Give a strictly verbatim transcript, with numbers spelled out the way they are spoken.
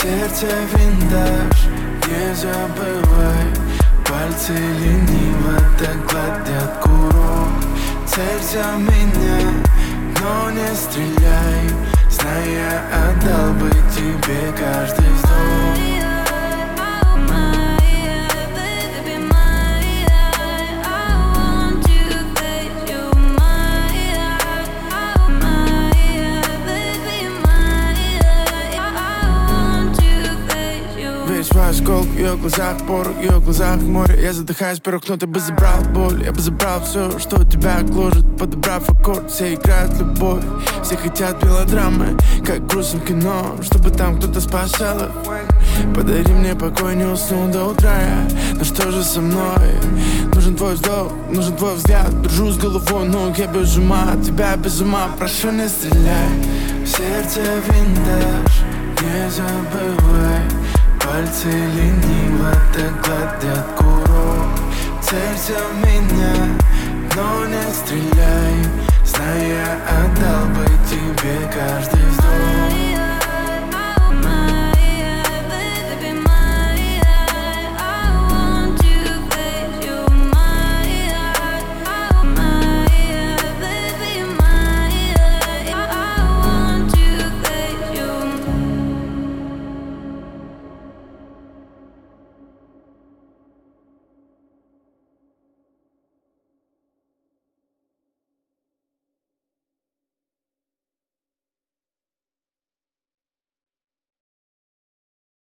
сердце винтаж, не забывай. Пальцы лениво так гладят курок. Целься в меня, но не стреляй, зная, отдал бы тебе каждый вздох. Осколок в ее глазах, порох в ее глазах, море. Я задыхаюсь в первых, но ты бы забрал боль. Я бы забрал все, что тебя гложет, подобрав аккорд. Все играют в любовь, все хотят мелодрамы, как грустно в кино, чтобы там кто-то спасал их. Подари мне покой, не усну до утра я. Ну что же со мной? Нужен твой вздох, нужен твой взгляд. Держу с головой, но я без ума, тебя без ума. Прошу, не стреляй, в сердце винтаж, не забывай. Пальцы лениво так гладят курок. Целься в меня, но не стреляй, зная, отдал бы тебе каждый вздох.